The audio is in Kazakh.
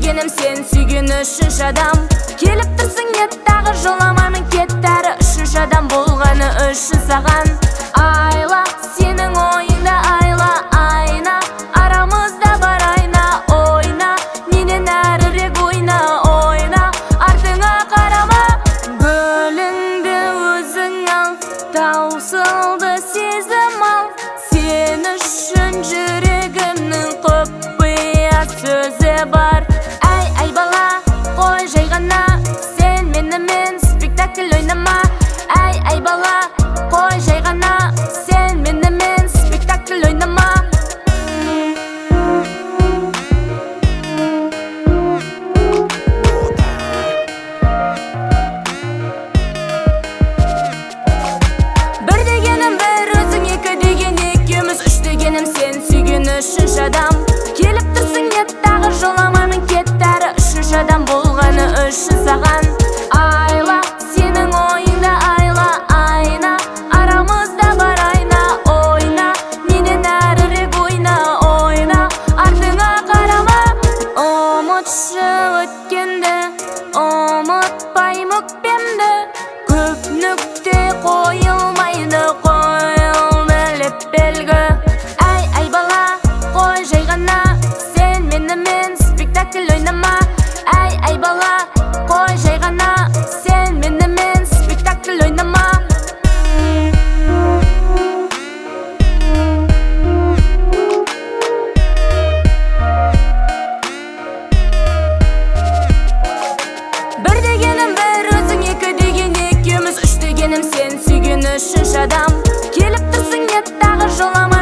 дегенім сен сүйген үшінші адам. Келіп тұрсың еттағы жоламаймын кеттәрі үшінші адам болғаны үшін саған. Айла сенің ойыңда айла айна, арамызда бар айна ойна, менен әрірек ойна ойна, артыңа қарама. Гүліңді өзің ал, таусылды сезім ал, сен үшін жүрегімнің құпия сөзі бар. Ай бала, қой жай ғана, сен менімен спектакль ойнама. Ай бала, қой жай ғана, сен менімен спектакль ойнама. Бір дегенім бір өзің, екі деген екеуміз, үш дегенім сен сүйген үшінші адам. Келіп тұрсың еттағы жоламаймын кеттәрі үшінші адам болғаны үшін саған. Айла сенің ойыңда айла айна, арамызда бар айна ойна, менен әрірек ойна ойна, артыңа қарама. Ұмытшы өткенді, ұмытпаймын өкпемді, көп нүкте қойылмайды, қойылды леп белгі. Ай бала, қой жай ғана, сен менімен спектакль ойнама. Ай бала, қой жай ғана, сен менімен спектакль ойнама. Бір дегенім бір өзің, екі деген екеуміз, үш дегенім сен сүйген үшінші адам. Келіп тұрсың еттағы жолама.